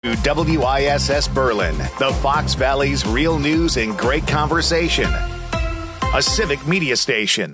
WISS Berlin, the Fox Valley's real news and great conversation. A civic media station.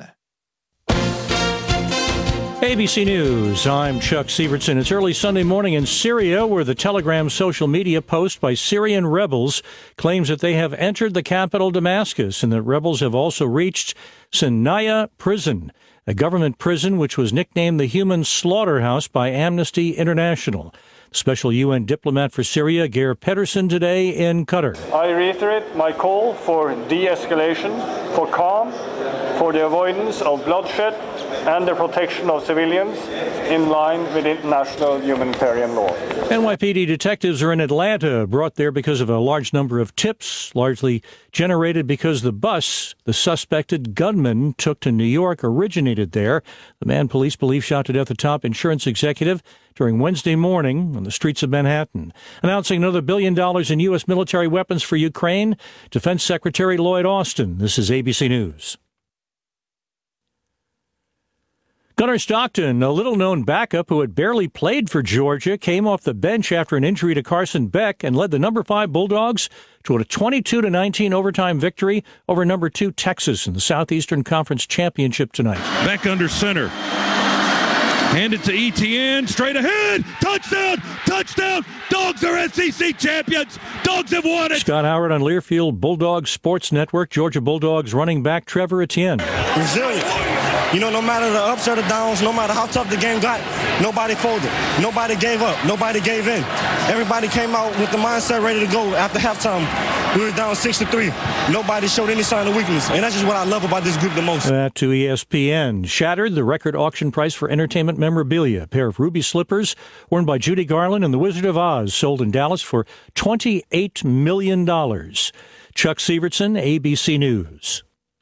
ABC News, I'm Chuck Sievertson. It's early Sunday morning in Syria, where the Telegram social media post by Syrian rebels claims that they have entered the capital Damascus and that rebels have also reached Sinaya Prison, a government prison which was nicknamed the Human Slaughterhouse by Amnesty International. Special UN diplomat for Syria, Geir Pedersen, today in Qatar. I reiterate my call for de-escalation, for calm, for the avoidance of bloodshed and the protection of civilians in line with international humanitarian law. NYPD detectives are in Atlanta, brought there because of a large number of tips, largely generated because the bus the suspected gunman took to New York originated there. The man police believe shot to death a top insurance executive during Wednesday morning on the streets of Manhattan. Announcing another $1 billion in U.S. military weapons for Ukraine, Defense Secretary Lloyd Austin. This is ABC News. Gunnar Stockton, a little-known backup who had barely played for Georgia, came off the bench after an injury to Carson Beck and led the number 5 Bulldogs to a 22-19 overtime victory over number 2 Texas in the Southeastern Conference Championship tonight. Beck under center. Hand it to Etienne, straight ahead, touchdown, touchdown, Dogs are SEC champions, Dogs have won it. Scott Howard on Learfield Bulldogs Sports Network, Georgia Bulldogs running back Trevor Etienne. Resilient. You know, no matter the ups or the downs, no matter how tough the game got, nobody folded. Nobody gave up. Nobody gave in. Everybody came out with the mindset ready to go after halftime. We were down 6-3. Nobody showed any sign of weakness. And that's just what I love about this group the most. That to ESPN. Shattered the record auction price for entertainment memorabilia. A pair of ruby slippers worn by Judy Garland and the Wizard of Oz sold in Dallas for $28 million. Chuck Sievertson, ABC News.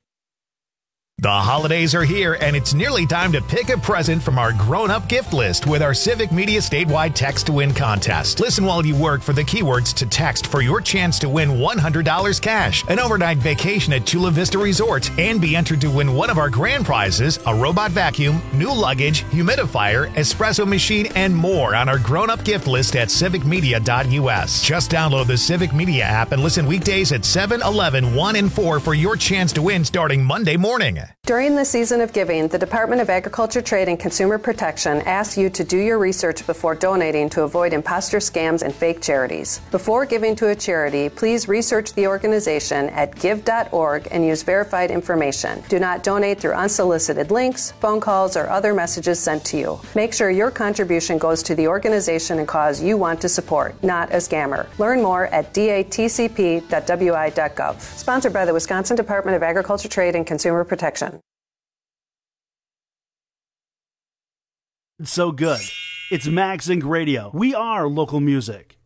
The holidays are here, and it's nearly time to pick a present from our grown-up gift list with our Civic Media statewide Text to Win contest. Listen while you work for the keywords to text for your chance to win $100 cash, an overnight vacation at Chula Vista Resort, and be entered to win one of our grand prizes, a robot vacuum, new luggage, humidifier, espresso machine, and more on our grown-up gift list at civicmedia.us. Just download the Civic Media app and listen weekdays at 7, 11, 1, and 4 for your chance to win starting Monday morning. During the season of giving, the Department of Agriculture, Trade, and Consumer Protection asks you to do your research before donating to avoid imposter scams and fake charities. Before giving to a charity, please research the organization at give.org and use verified information. Do not donate through unsolicited links, phone calls, or other messages sent to you. Make sure your contribution goes to the organization and cause you want to support, not a scammer. Learn more at datcp.wi.gov. Sponsored by the Wisconsin Department of Agriculture, Trade, and Consumer Protection. So good. It's Max Inc. Radio. We are local music.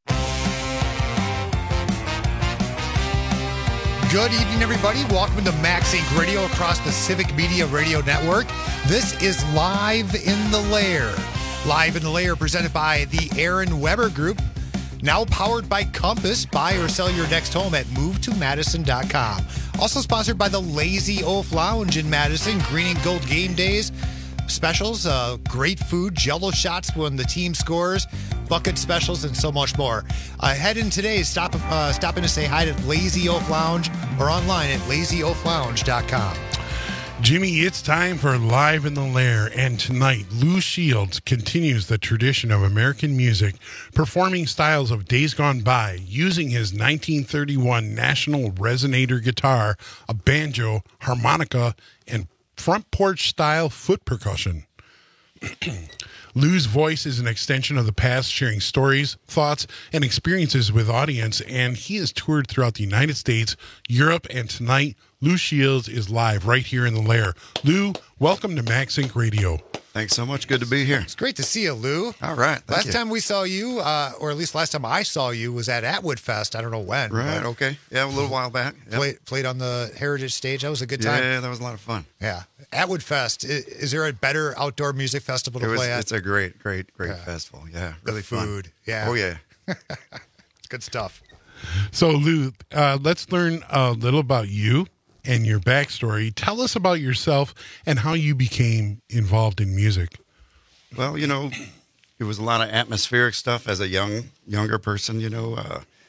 Good evening, everybody. Welcome to Max Inc. Radio across the Civic Media Radio Network. This is Live in the Lair. Live in the Lair presented by the Aaron Weber Group. Now powered by Compass. Buy or sell your next home at movetomadison.com. Also sponsored by the Lazy Oaf Lounge in Madison. Green and Gold game days. Specials, great food, Jell-O shots when the team scores, bucket specials, and so much more. Head in today, stop in to say hi to Lazy Oaf Lounge or online at lazyoaflounge.com. Jimmy, it's time for Live in the Lair, and tonight, Lou Shields continues the tradition of American music, performing styles of days gone by, using his 1931 National Resonator guitar, a banjo, harmonica, and front porch style foot percussion. Lou's voice is an extension of the past, sharing stories, thoughts, and experiences with audience, and he has toured throughout the United States, Europe, and tonight, Lou Shields is live right here in the Lair. Lou, welcome to Max Inc. Radio. Thanks so much. Good to be here. It's great to see you, Lou. All right. Last time we saw you, or at least last time I saw you, was at Atwood Fest. I don't know when. Right, okay. Yeah, a little while back. Yep. Played on the Heritage stage. That was a good time. Yeah, that was a lot of fun. Yeah. Atwood Fest. Is there a better outdoor music festival to play at? It's a great festival. Yeah, really the food. Fun. Yeah. Oh, yeah. It's good stuff. So, Lou, let's learn a little about you and your backstory. Tell us about yourself and how you became involved in music. Well, you know, it was a lot of atmospheric stuff as a younger person. You know,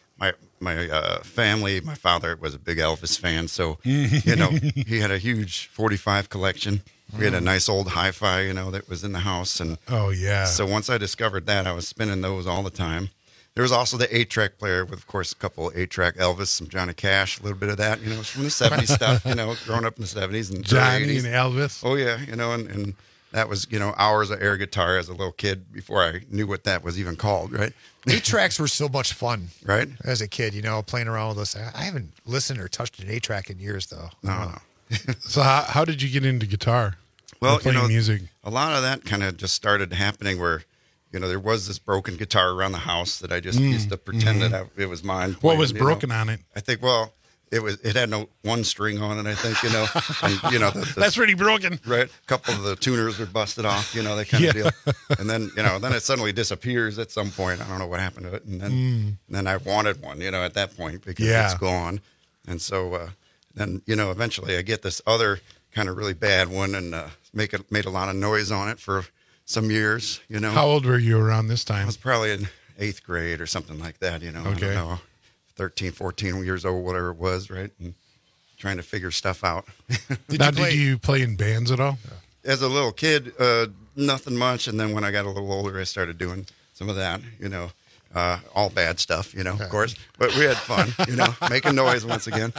my family, my father was a big Elvis fan, so you know he had a huge 45 collection. We had a nice old hi-fi, you know, that was in the house, and oh yeah. So once I discovered that, I was spinning those all the time. There was also the 8-track player with, of course, a couple of 8-track Elvis, some Johnny Cash, a little bit of that, you know, from the 70s stuff, you know, growing up in the 70s and Johnny 80s. and Elvis. Oh yeah, you know, and that was, you know, hours of air guitar as a little kid before I knew what that was even called, right? 8-tracks were so much fun, right? As a kid, you know, playing around with those. I haven't listened or touched an 8-track in years, though. No. So how did you get into guitar? Well, playing music. A lot of that kind of just started happening where, you know, there was this broken guitar around the house that I just used to pretend that it was mine. What was you broken know. on it? I think, well, it had no one string on it, I think, you know. And, you know, that's pretty broken. Right. A couple of the tuners were busted off, you know, that kind of deal. And then, you know, then it suddenly disappears at some point. I don't know what happened to it. And then I wanted one, you know, at that point because it's gone. And so then, you know, eventually I get this other kind of really bad one and made a lot of noise on it for some years, you know. How old were you around this time? I was probably in 8th grade or something like that, you know. Okay. I don't know, 13, 14 years old, whatever it was, right? And trying to figure stuff out. Did you play in bands at all? As a little kid, nothing much. And then when I got a little older, I started doing some of that, you know. All bad stuff, you know, of course. But we had fun, you know, making noise once again.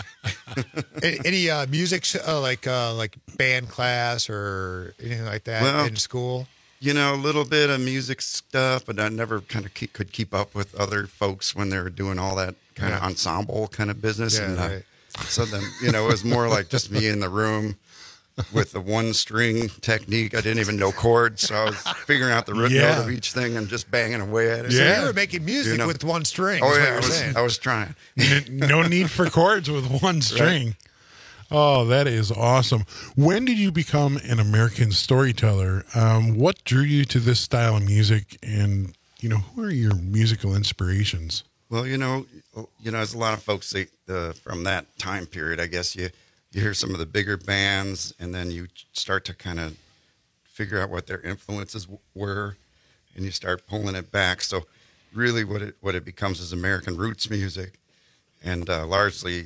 Any music like band class or anything like that in school? You know, a little bit of music stuff, but I never kind of could keep up with other folks when they were doing all that kind of ensemble kind of business. Yeah, and right. So then, you know, it was more like just me in the room with the one string technique. I didn't even know chords, so I was figuring out the root note of each thing and just banging away at it. So you were making music with one string. Oh yeah, I was trying. No need for chords with one string. Right. Oh, that is awesome. When did you become an American storyteller? What drew you to this style of music, and you know, who are your musical inspirations? Well, you know, as a lot of folks say from that time period, I guess you hear some of the bigger bands, and then you start to kind of figure out what their influences were, and you start pulling it back. So, really, what it becomes is American roots music, and largely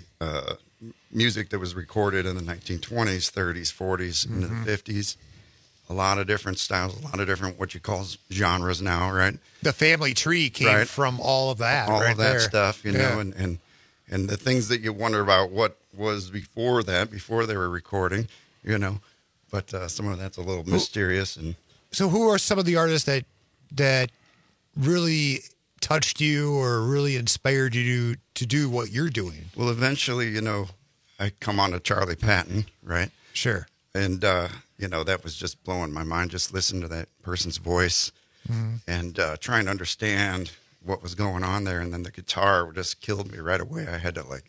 music that was recorded in the 1920s, 30s, 40s, into the 50s. A lot of different styles, a lot of different what you call genres now, right? The family tree came from all of that, all right of that there. stuff, you know, and the things that you wonder about what was before that, before they were recording, you know. But some of that's a little mysterious. And so, who are some of the artists that really touched you or really inspired you to do what you're doing? Well, eventually, you know, I come on to Charlie Patton, right? Sure. And, you know, that was just blowing my mind, just listening to that person's voice and trying to understand what was going on there. And then the guitar just killed me right away. I had to, like,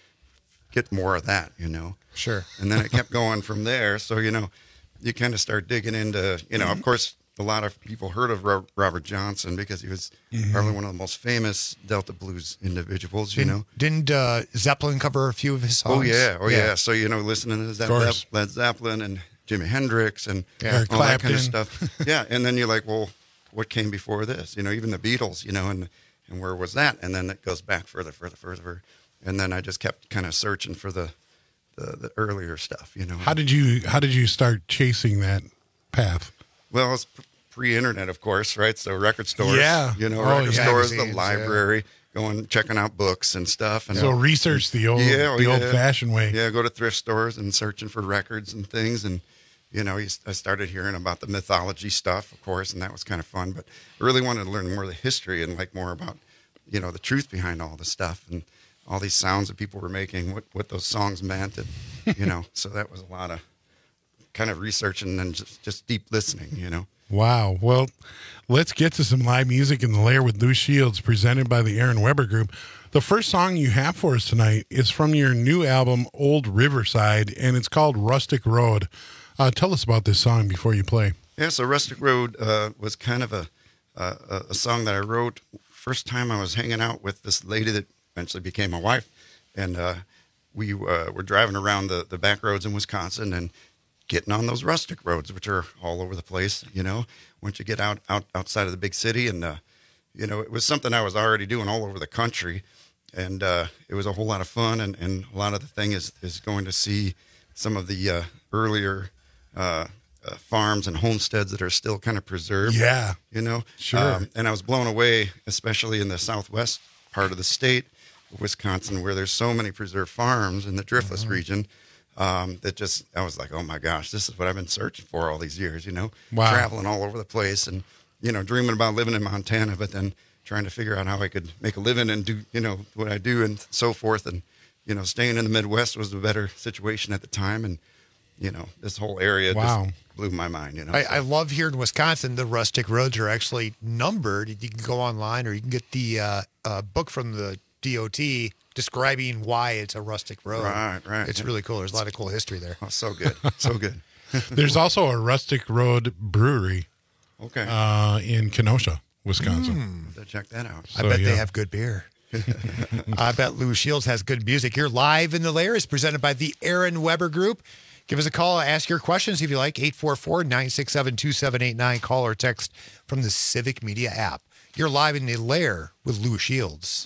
get more of that, you know. Sure. And then it kept going from there. So, you know, you kind of start digging into, you know, of course, a lot of people heard of Robert Johnson because he was probably one of the most famous Delta blues individuals, you know. Didn't Zeppelin cover a few of his songs? Oh, yeah. So, you know, listening to Led Zeppelin and Jimi Hendrix and all that kind of stuff. Yeah, and then you're like, well, what came before this? You know, even the Beatles, you know, and where was that? And then it goes back further. And then I just kept kind of searching for the earlier stuff, you know. How did you start chasing that path? Well, it's pre-internet, of course, right? So record stores, you know, record stores, the library, going checking out books and stuff. And so research the old-fashioned way. Yeah, go to thrift stores and searching for records and things. And, you know, I started hearing about the mythology stuff, of course, and that was kind of fun. But I really wanted to learn more of the history and, like, more about, you know, the truth behind all the stuff and all these sounds that people were making, what those songs meant. And, you know, so that was a lot of kind of researching and just deep listening, you know. Wow. Well, let's get to some live music in the Lair with Lou Shields, presented by the Aaron Weber Group. The first song you have for us tonight is from your new album, Old Riverside, and it's called Rustic Road. Tell us about this song before you play. Yeah, so Rustic Road was kind of a song that I wrote first time I was hanging out with this lady that eventually became my wife. And we were driving around the back roads in Wisconsin and getting on those rustic roads, which are all over the place, you know. once you get outside of the big city. And, it was something I was already doing all over the country. And it was a whole lot of fun. And a lot of the thing is going to see some of the earlier farms and homesteads that are still kind of preserved. Yeah. Sure. And I was blown away, especially in the southwest part of the state, Wisconsin, where there's so many preserved farms in the Driftless region. That I was like, oh my gosh, this is what I've been searching for all these years, Wow. Traveling all over the place and, dreaming about living in Montana, but then trying to figure out how I could make a living and do, what I do and so forth. And, staying in the Midwest was a better situation at the time. And, this whole area just blew my mind, I love here in Wisconsin, the rustic roads are actually numbered. You can go online or you can get the book from the DOT describing why it's a rustic road. Right. It's really cool. There's a lot of cool history there. Oh, so good. So good. There's also a rustic road brewery in Kenosha, Wisconsin. Check that out. I bet they have good beer. I bet Lou Shields has good music. Here, Live in the Lair is presented by the Aaron Weber Group. Give us a call. Ask your questions if you like. 844-967-2789. Call or text from the Civic Media app. You're Live in the Lair with Lou Shields.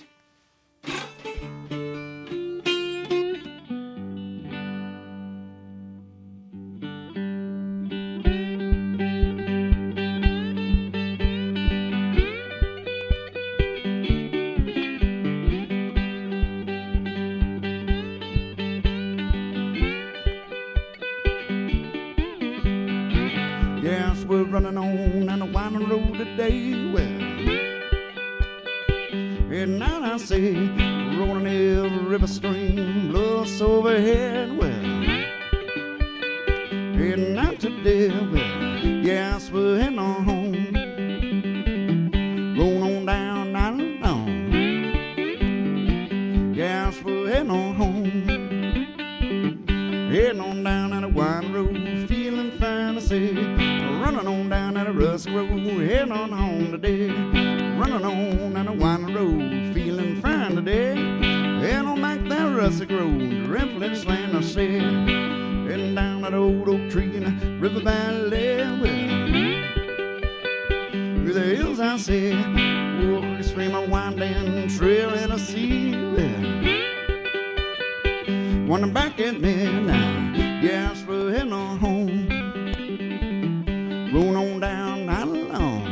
Yes, we're running on down the winding road today. Well, and now I say, rolling every river stream, bluffs overhead. Well, and not today. Well, yes, we're heading on home. Rolling on down, down along. Yes, we're heading on home. Heading on down that winding road, feeling fine to say. Running on down that rusty road, heading on home today. Running on down the winding road, feeling fine today. Heading on back that rusty road, Riffless land I said. Heading down that old oak tree in the river valley. Well, through the hills I said, walk the stream of winding trail in the sea. Well, when I'm back at midnight, yes, we're heading on home. Rolling on down, not alone.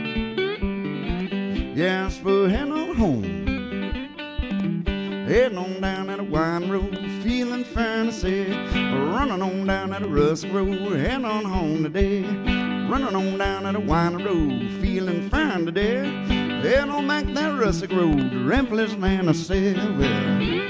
Yes, we're heading on home. Heading on down that wine road, feeling fantasy. Running on down that rust road, heading on home today. Running on down that wine road, feeling fine today. Heading on back that rustic road, Riffless land I said. Well,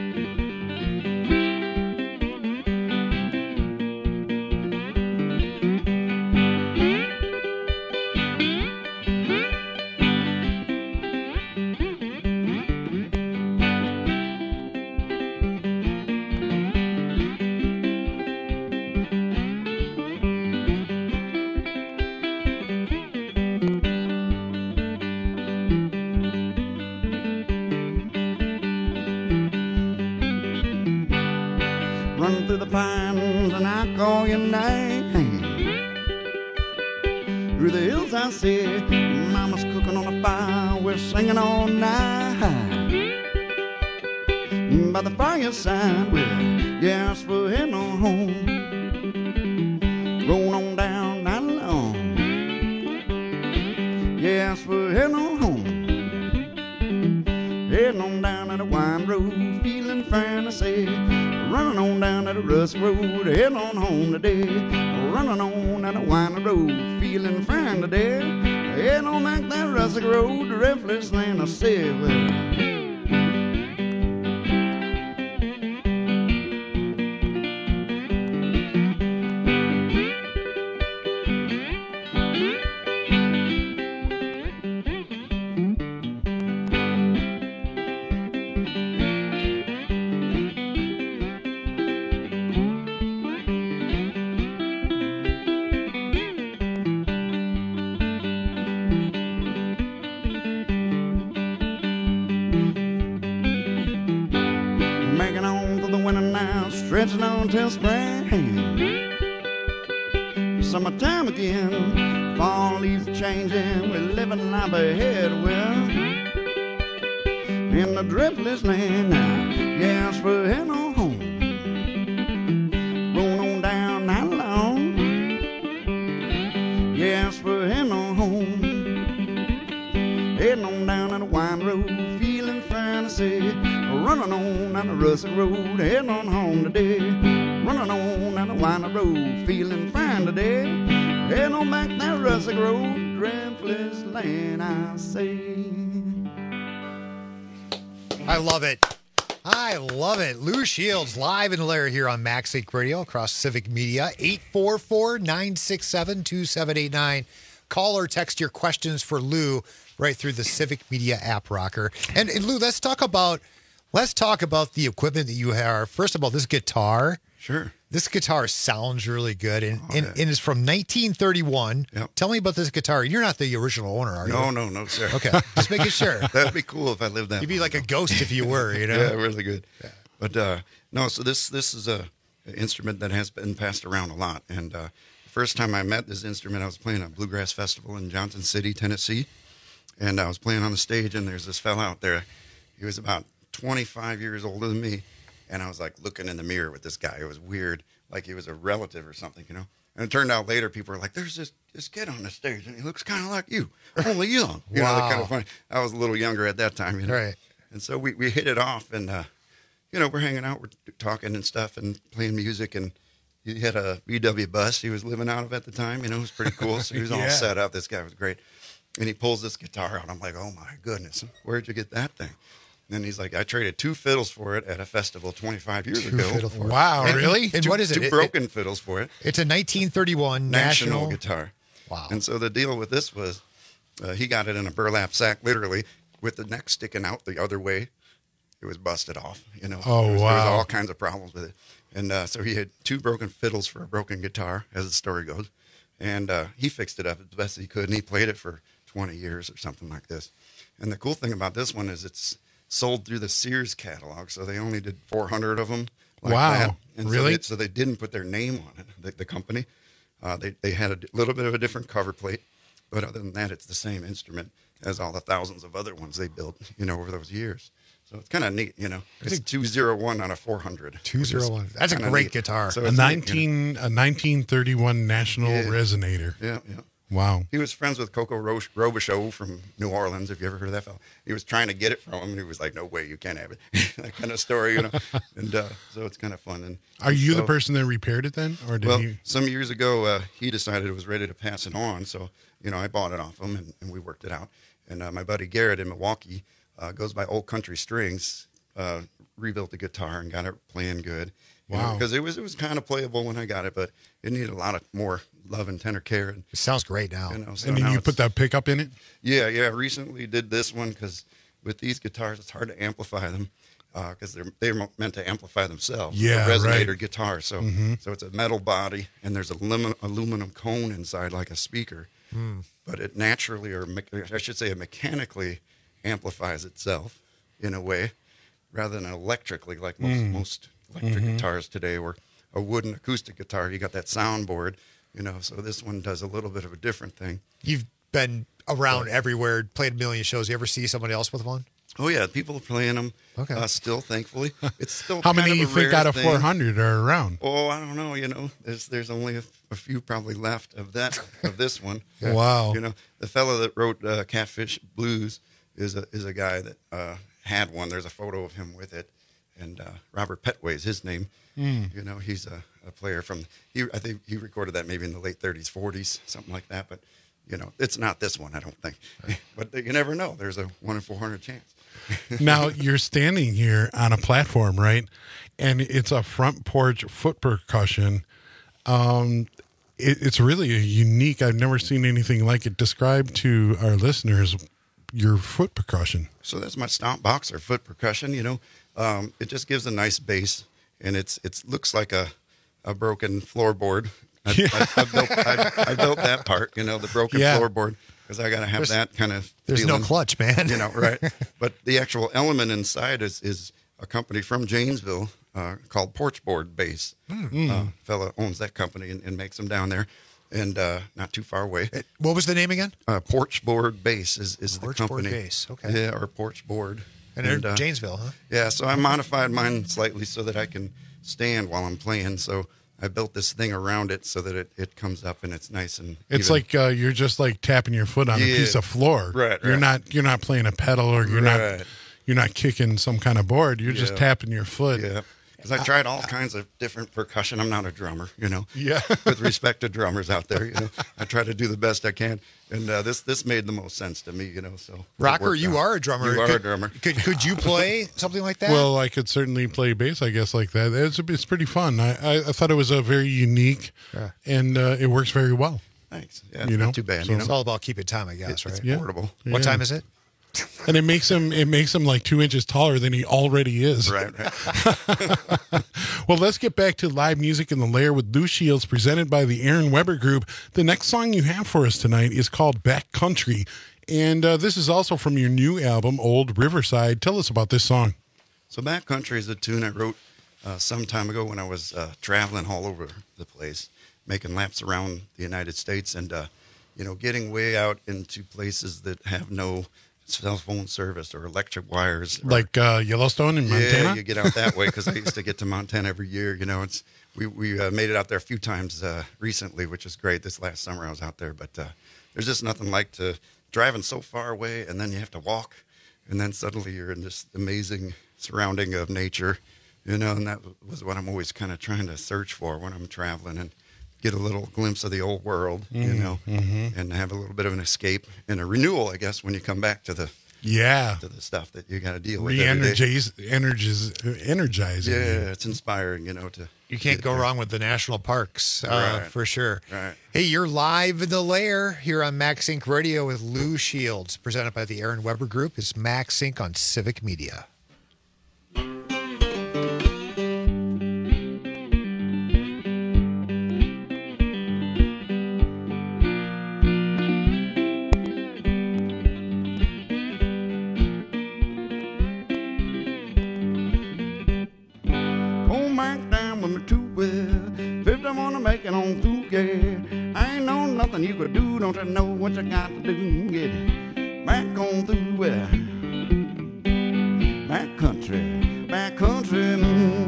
running through the pines and I call your name. Through the hills I said, Mama's cooking on the fire, we're singing all night. By the fireside, well, yes, we're heading on home. Rolling on down, not alone. Yes, we're heading on home. Heading on down that wine road, feeling fantasy. Running on down that rust road, heading on home today. Running on down the winding road, feeling fine today. Heading on back that rustic road, the Riffless land I said. Well, making on for the winter now, stretching on till spring. summertime again. Fall leaves are changing, we're living life ahead of will. In the driftless land now, yes, we're heading on home. Roll on down that long. Yes, we're heading on home. Heading on down to the wine road, feeling fantasy. Running on down the rustic road, heading on home today. Running on down the wine road, feeling fine today. Heading on back that rustic road, driftless land, I say. I love it. I love it. Lou Shields live in the lair here on Max Inc. Radio across Civic Media. 844-967-2789. Call or text your questions for Lou right through the Civic Media app, Rocker. And Lou, let's talk about the equipment that you have. First of all, this guitar. Sure. This guitar sounds really good, and it's from 1931. Yep. Tell me about this guitar. You're not the original owner, are you? No, sir. Okay, just making sure. That'd be cool if I lived that. You'd be like a ghost if you were, you know? Yeah, really good. Yeah. But no, so this is an instrument that has been passed around a lot. And the first time I met this instrument, I was playing a bluegrass festival in Johnson City, Tennessee. And I was playing on the stage, and there's this fella out there. He was about 25 years older than me. And I was like looking in the mirror with this guy. It was weird, like he was a relative or something, you know. And it turned out later, people were like, "There's this kid on the stage, and he looks kind of like you, only young." You know, kind of funny. I was a little younger at that time, you know. Right. And so we hit it off, and you know, we're hanging out, we're talking and stuff, and playing music. And he had a VW bus he was living out of at the time. You know, it was pretty cool. So he was all set up. This guy was great. And he pulls this guitar out. I'm like, "Oh my goodness, where'd you get that thing?" And he's like, "I traded 2 fiddles for it at a festival 25 years ago." Wow, really? And what is it? Two broken fiddles for it. It's a 1931 national guitar. Wow. And so the deal with this was he got it in a burlap sack, literally, with the neck sticking out the other way. It was busted off, you know. Oh, There was wow. all kinds of problems with it. And so he had 2 broken fiddles for a broken guitar, as the story goes. And he fixed it up as best he could, and he played it for 20 years or something like this. And the cool thing about this one is it's sold through the Sears catalog, so they only did 400 of them. Like Wow. that. And Really? So they didn't put their name on it, the company. They had a little bit of a different cover plate, but other than that, it's the same instrument as all the thousands of other ones they built, you know, over those years. So it's kind of neat, you know. It's 201 on a 400. 201. That's a great guitar. So A it's neat, 1931 National Resonator. Yeah. Wow. He was friends with Coco Robichaux from New Orleans, if you ever heard of that fellow. He was trying to get it from him, and he was like, "No way, you can't have it." That kind of story, you know. And so it's kind of fun. And Are you so, the person that repaired it then? Or did well, you? some years ago, he decided it was ready to pass it on. So, you know, I bought it off him, and we worked it out. And my buddy Garrett in Milwaukee goes by Old Country Strings, rebuilt the guitar and got it playing good. Wow. Because it was kind of playable when I got it, but it needed a lot of more love and tender care. And, It sounds great now. you know, so And now then you it's- put that pickup in it? Yeah. I recently did this one because with these guitars, it's hard to amplify them because they're meant to amplify themselves. Yeah, It's a resonator right. guitar. So Mhm. so it's a metal body and there's a aluminum cone inside like a speaker. But it naturally, or I should say, it mechanically amplifies itself in a way rather than electrically like most electric guitars today, or a wooden acoustic guitar. You got that soundboard, you know. So this one does a little bit of a different thing. You've been around everywhere, played a million shows. You ever see somebody else with one? Oh yeah, people are playing them. Okay. Still, thankfully, it's still. How many kind do of you a think rare out of thing. 400 are around? Oh, I don't know. You know, there's only a few probably left of this one. Wow. You know, the fellow that wrote Catfish Blues is a guy that had one. There's a photo of him with it, and Robert Petway is his name. You know, he's a player from. I think he recorded that maybe in the late 30s, 40s, something like that. But you know, it's not this one, I don't think. But you never know. There's a 1 in 400 chance. Now you're standing here on a platform, right? And it's a front porch foot percussion. It's really a unique. I've never seen anything like it. Describe to our listeners your foot percussion. So that's my stomp boxer foot percussion. You know, it just gives a nice bass, and it looks like a broken floorboard. I built that part. You know, the broken floorboard, because I got to have that kind of. There's feeling, no clutch, man. You know, right? But the actual element inside is a company from Janesville called Porchboard Bass. Fella owns that company and makes them down there. and not too far away. What was the name again? Porchboard Base is the company. Porchboard Base, okay. Yeah, or Porchboard. And they're in Janesville, huh? Yeah, so I modified mine slightly so that I can stand while I'm playing. So I built this thing around it so that it comes up and it's nice and It's even. like you're just like tapping your foot on a Yeah. piece of floor. Right, You're right. not playing a pedal or you're not kicking some kind of board. You're just tapping your foot. Yeah. Because I tried all kinds of different percussion. I'm not a drummer, Yeah. with respect to drummers out there, I try to do the best I can. And this made the most sense to me, so. Rocker, you are a drummer. You are a drummer. Could you play something like that? Well, I could certainly play bass, I guess, like that. It's pretty fun. I thought it was a very unique, and it works very well. Thanks. Yeah, not too bad. So, it's all about keeping time, I guess, right? It's portable. What time is it? And it makes him like 2 inches taller than he already is. Right. Well, let's get back to live music in the Lair with Lou Shields, presented by the Aaron Weber Group. The next song you have for us tonight is called Back Country, and this is also from your new album, Old Riverside. Tell us about this song. So Back Country is a tune I wrote some time ago when I was traveling all over the place, making laps around the United States, and getting way out into places that have no cell phone service or electric wires, like Yellowstone in Montana. Yeah, you get out that way because I used to get to Montana every year. We made it out there a few times recently, which is great. This last summer I was out there, but there's just nothing like driving so far away, and then you have to walk, and then suddenly you're in this amazing surrounding of nature, and that was what I'm always kind of trying to search for when I'm traveling and get a little glimpse of the old world, and have a little bit of an escape and a renewal, I guess, when you come back to the stuff that you got to deal with. Energizing. Yeah, it's inspiring, to. You can't go wrong with the national parks, Right. for sure. Right. Hey, you're live in the Lair here on Max Inc. Radio with Lou Shields, presented by the Aaron Weber Group. It's Max Inc. on Civic Media. Make it on through, yeah. I ain't know nothing you could do. Don't you know what you got to do? Get it back on through, yeah. Back country, back country.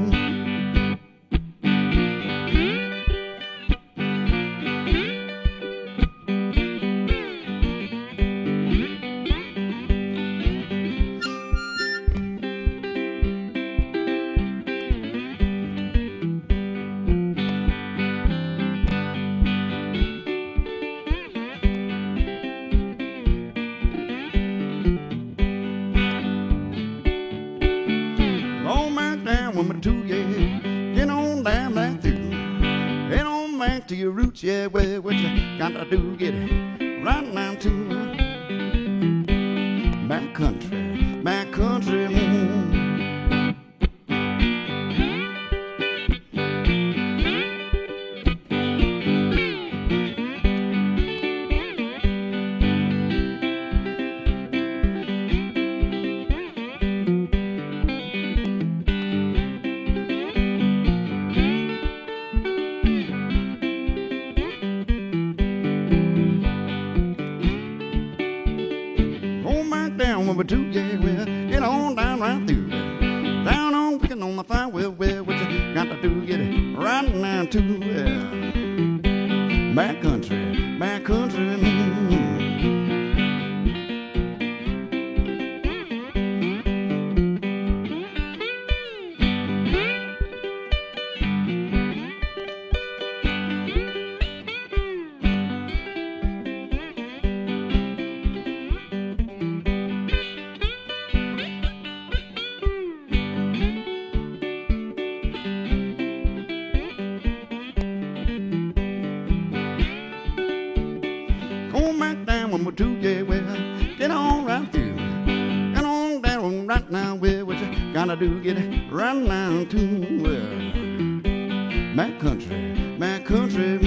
Yeah, well, what you got to do, get it right now to back country, back country. Do get it run down to back country, back country.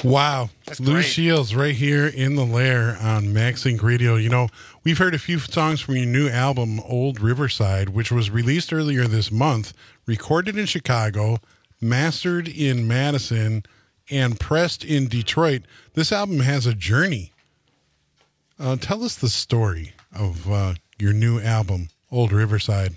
Wow. That's Lou great. Shields right here in the Lair on MaxInc Radio. You know, we've heard a few songs from your new album, Old Riverside, which was released earlier this month, recorded in Chicago, mastered in Madison, and pressed in Detroit. This album has a journey. Tell us the story of your new album, Old Riverside.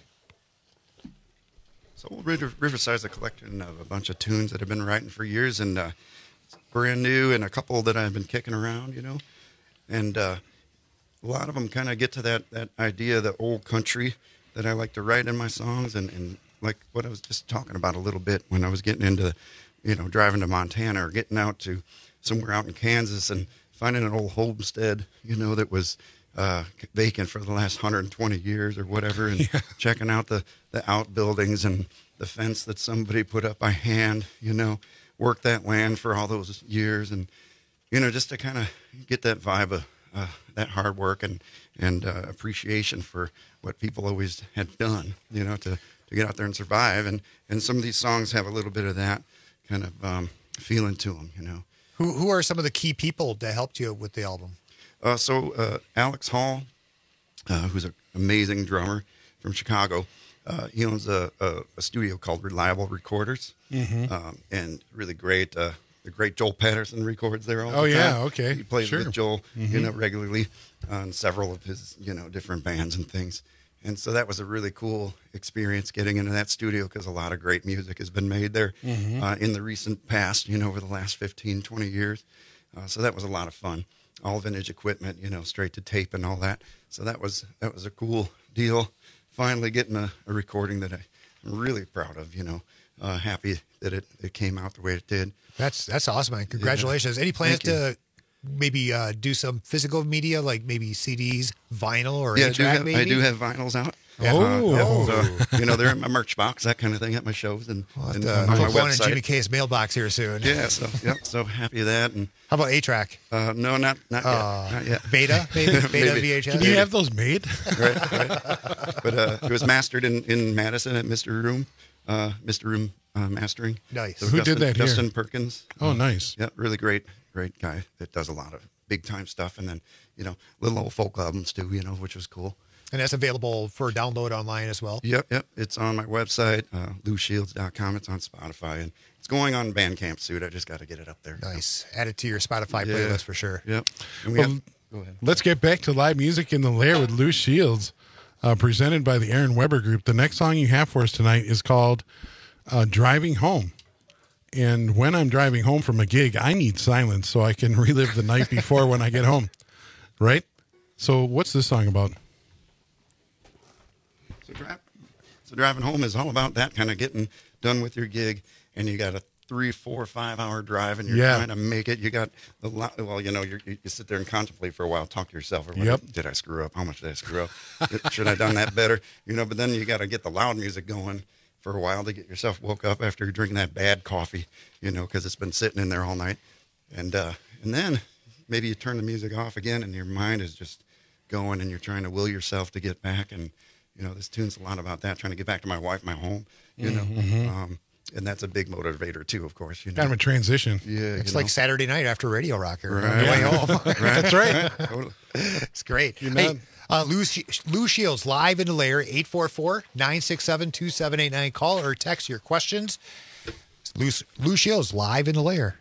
So Old Riverside is a collection of a bunch of tunes that I've been writing for years, and brand new, and a couple that I've been kicking around, you know. And a lot of them kind of get to that idea, the old country that I like to write in my songs, and like what I was just talking about a little bit when I was getting into, you know, driving to Montana or getting out to somewhere out in Kansas and finding an old homestead, you know, that was vacant for the last 120 years or whatever, and checking out the outbuildings and the fence that somebody put up by hand, you know, worked that land for all those years, and, you know, just to kind of get that vibe of that hard work and appreciation for what people always had done, you know, to get out there and survive. And some of these songs have a little bit of that kind of feeling to them, you know. Who are some of the key people that helped you with the album? So Alex Hall, who's an amazing drummer from Chicago, he owns a studio called Reliable Recorders, and really great. The great Joel Patterson records there all the time. Yeah, okay. He plays Sure. with Joel, you know, regularly on several of his, you know, different bands and things. And so that was a really cool experience getting into that studio, because a lot of great music has been made there in the recent past, you know, over the last 15, 20 years. So that was a lot of fun. All vintage equipment, you know, straight to tape and all that. So that was a cool deal. Finally getting a recording that I'm really proud of, you know, happy that it came out the way it did. That's awesome, man. Congratulations. Yeah. Any plans to maybe do some physical media, like maybe CDs, vinyl, or Yeah, 8-track maybe? I do have vinyls out. Yeah. So, you know, they're in my merch box, that kind of thing, at my shows and on my put one in website. Jimmy K's mailbox here soon. Yeah, so happy of that. And how about 8-track? No, not yet. Not yet. Beta, maybe? Beta Maybe. VHS? Can you have those made? right. But it was mastered in Madison at Mr. Room Mastering. Nice. So Who did that here? Justin Perkins. Oh, nice. Yeah, really great guy that does a lot of big time stuff, and then, you know, little old folk albums too, you know, which was cool. And that's available for download online as well? Yep. It's on my website, LouShields.com. It's on Spotify, and it's going on Bandcamp soon. I just got to get it up there. Nice. Add it to your Spotify playlist for sure. Yep. And go ahead. Let's get back to live music in the Lair with Lou Shields, presented by the Aaron Weber Group. The next song you have for us tonight is called Driving Home. And when I'm driving home from a gig, I need silence so I can relive the night before when I get home. Right? So what's this song about? So driving home is all about that, kind of getting done with your gig, and you got a 3, 4, 5 hour drive, and you're trying to make it. You got a lot. Well, you know, you sit there and contemplate for a while, talk to yourself. Did I screw up? How much did I screw up? Should I have done that better? You know, but then you got to get the loud music going for a while to get yourself woke up after you're drinking that bad coffee, you know, because it's been sitting in there all night. And then maybe you turn the music off again, and your mind is just going, and you're trying to will yourself to get back. And you know, this tune's a lot about that, trying to get back to my wife, my home, you know. And that's a big motivator, too, of course. You know? Kind of a transition. Yeah. It's like Saturday night after Radio Rocker. Right. On the way home. That's right. Totally. It's great. You know. Hey, Lou Shields, live in the Lair, 844-967-2789. Call or text your questions. Lou Shields, live in the Lair.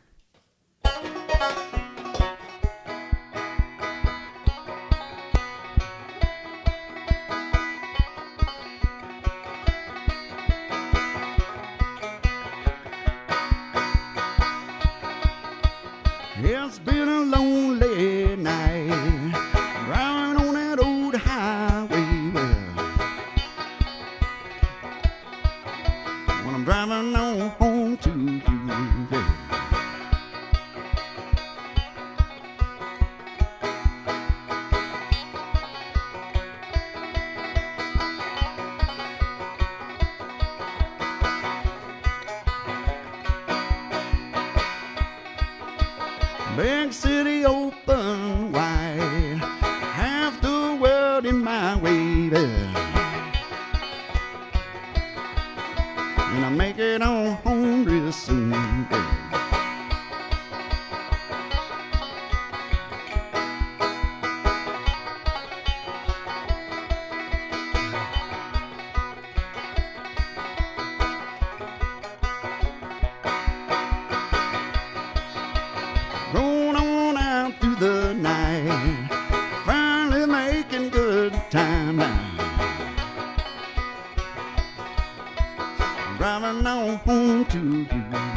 It's been a lonely night, driving on that old highway. When I'm driving on home to you, night. Finally making good time now. Driving on home to you.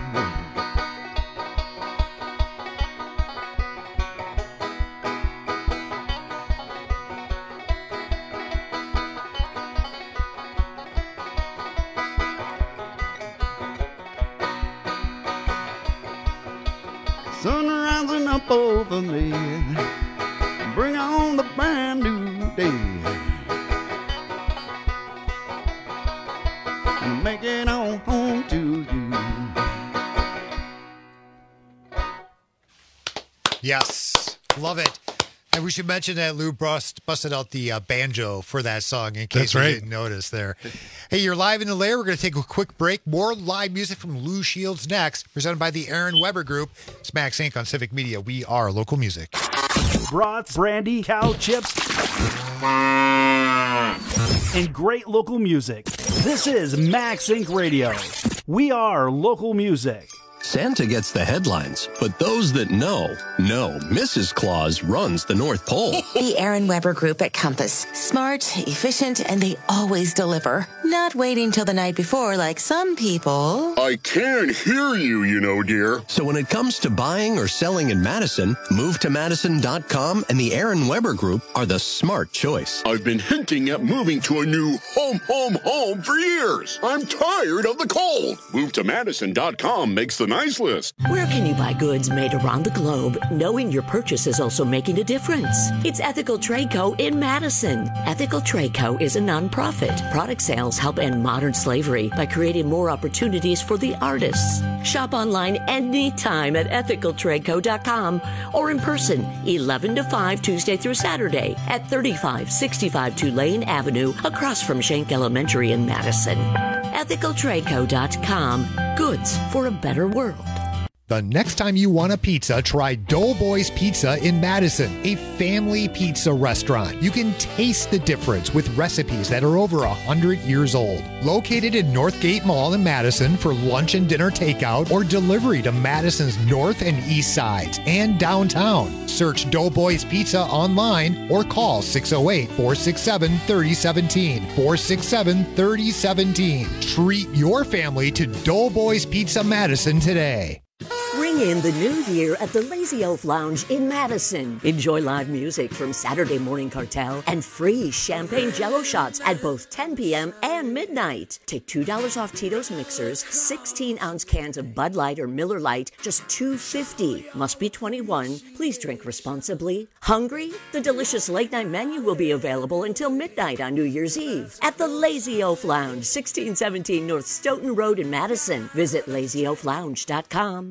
Sun rising up over me, bring on the brand new day, and make it on home to you. Yes, love it. And we should mention that Lou busted out the banjo for that song in case you didn't notice there. Hey, you're live in the lair. We're going to take a quick break. More live music from Lou Shields next, presented by the Aaron Weber Group. It's Max Inc. on Civic Media. We are local music. Brats, brandy, cow chips, and great local music. This is Max Inc. Radio. We are local music. Santa gets the headlines, but those that know, Mrs. Claus runs the North Pole. The Aaron Weber Group at Compass. Smart, efficient, and they always deliver. Not waiting till the night before like some people. I can't hear you, dear. So when it comes to buying or selling in Madison, move to Madison.com and the Aaron Weber Group are the smart choice. I've been hinting at moving to a new home for years. I'm tired of the cold. Move to Madison.com makes the nice list. Where can you buy goods made around the globe, knowing your purchase is also making a difference? It's Ethical Trade Co. in Madison. Ethical Trade Co. is a nonprofit. Product sales help end modern slavery by creating more opportunities for the artists. Shop online anytime at ethicaltradeco.com or in person 11 to 5 Tuesday through Saturday at 3565 Tulane Avenue across from Schenck Elementary in Madison. ethicaltradeco.com. Goods for a better world. The next time you want a pizza, try Doughboys Pizza in Madison, a family pizza restaurant. You can taste the difference with recipes that are over 100 years old. Located in Northgate Mall in Madison for lunch and dinner takeout or delivery to Madison's north and east sides and downtown. Search Doughboys Pizza online or call 608-467-3017. 467-3017. Treat your family to Doughboys Pizza Madison today. Ring in the new year at the Lazy Oaf Lounge in Madison. Enjoy live music from Saturday Morning Cartel and free champagne jello shots at both 10 p.m. and midnight. Take $2 off Tito's mixers, 16-ounce cans of Bud Light or Miller Lite, just $2.50. Must be 21. Please drink responsibly. Hungry? The delicious late-night menu will be available until midnight on New Year's Eve at the Lazy Oaf Lounge, 1617 North Stoughton Road in Madison. Visit lazyoaflounge.com.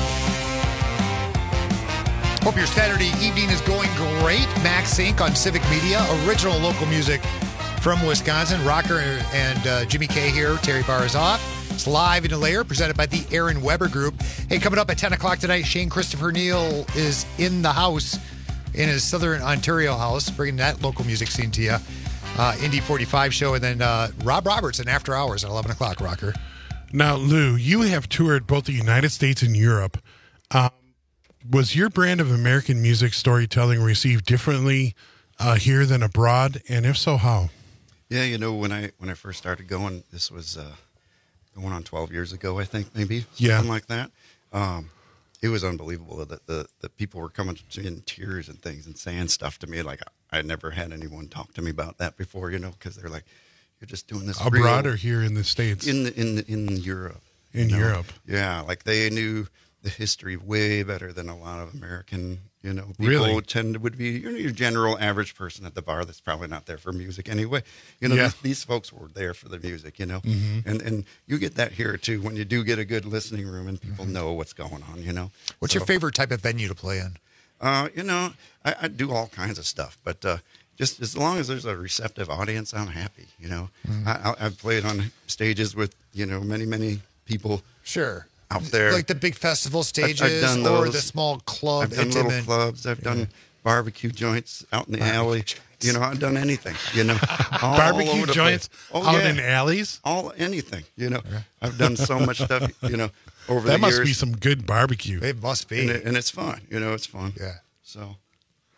Hope your Saturday evening is going great. Max Inc. on Civic Media. Original local music from Wisconsin. Rocker and Jimmy K here. Terry Barr is off. It's live in the lair, presented by the Aaron Weber Group. Hey, coming up at 10 o'clock tonight, Shane Christopher Neal is in the house, in his Southern Ontario house, bringing that local music scene to you. Indy 45 show, and then Rob Roberts in After Hours at 11 o'clock, Rocker. Now, Lou, you have toured both the United States and Europe. Was your brand of American music storytelling received differently here than abroad? And if so, how? Yeah, when I first started going, this was going on 12 years ago, I think, maybe. Something like that. It was unbelievable that the people were coming to me in tears and things and saying stuff to me like I never had anyone talk to me about that before, because they're like, you're just doing this abroad or here in the States? In Europe. In Europe. Yeah, like they knew the history way better than a lot of American, people really? would be, your general average person at the bar that's probably not there for music anyway. These folks were there for the music, Mm-hmm. and you get that here too when you do get a good listening room and people know what's going on, What's your favorite type of venue to play in? I do all kinds of stuff, but just as long as there's a receptive audience, I'm happy, Mm-hmm. I've played on stages with, many, many people. Sure. Out there, like the big festival stages, I've done or those. the small club. I've done little clubs. I've done barbecue joints out in the alley. I've done anything. All barbecue over the joints place. out in alleys. Anything. I've done so much stuff. Over the years. That must be some good barbecue. It must be, and it's fun. It's fun. Yeah. So.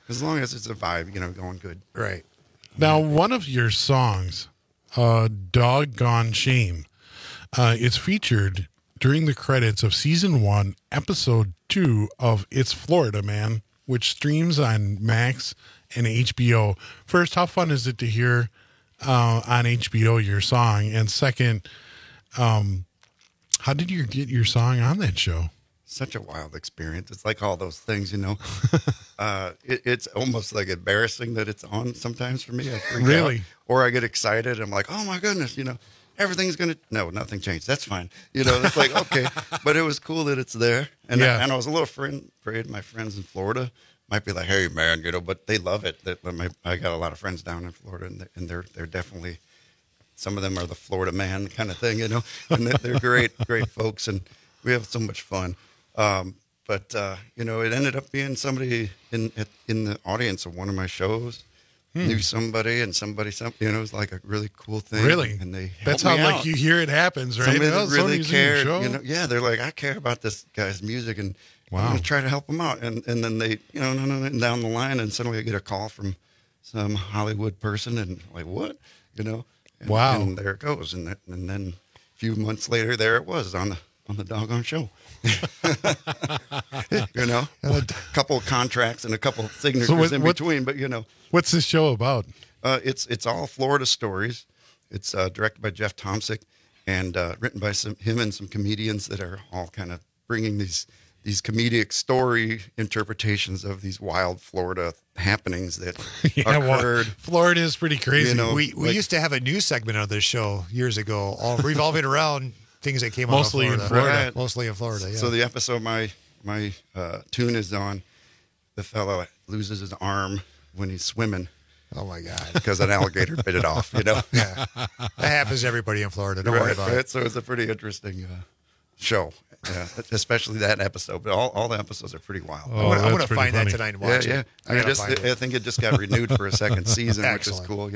As long as it's a vibe, going good. Right. Now, one of your songs, Doggone Shame, it's featured during the credits of Season 1, Episode 2 of It's Florida, Man, which streams on Max and HBO. First, how fun is it to hear on HBO your song? And second, how did you get your song on that show? Such a wild experience. It's like all those things, it's almost like embarrassing that it's on sometimes for me. I freak Really? out. Or I get excited. I'm like, oh my goodness, everything's going to, no, nothing changed. That's fine. It's like, okay, but it was cool that it's there. And, I was a little afraid my friends in Florida might be like, hey man, but they love it. I got a lot of friends down in Florida and they're definitely, some of them are the Florida man kind of thing, and they're great folks. And we have so much fun. But it ended up being somebody in the audience of one of my shows knew somebody, and somebody, it was like a really cool thing. Really? And they That's helped how me like out. you hear it happens, right? Somebody that really somebody's in your cared. show? They're like, I care about this guy's music, and Wow. I'm going to try to help him out. And then they, and down the line, and suddenly I get a call from some Hollywood person, and like, what? And, Wow. And there it goes. And then a few months later, there it was on the doggone show. A couple of contracts and a couple of signatures in between, but What's this show about? It's all Florida stories. It's directed by Jeff Tomsic and written by him and some comedians that are all kind of bringing these comedic story interpretations of these wild Florida happenings that occurred. Florida is pretty crazy. We used to have a news segment on this show years ago, all revolving around things that came Mostly out in of Florida. Florida. Right. Mostly in Florida, yeah. So the episode my tune is on, the fellow loses his arm when he's swimming. Oh my God! Because an alligator bit it off. Yeah, that happens to everybody in Florida. Don't worry about it. So it's a pretty interesting show, especially that episode. But all the episodes are pretty wild. Oh, I'm going to find that tonight and watch it. I think it just got renewed for a second season, which is cool.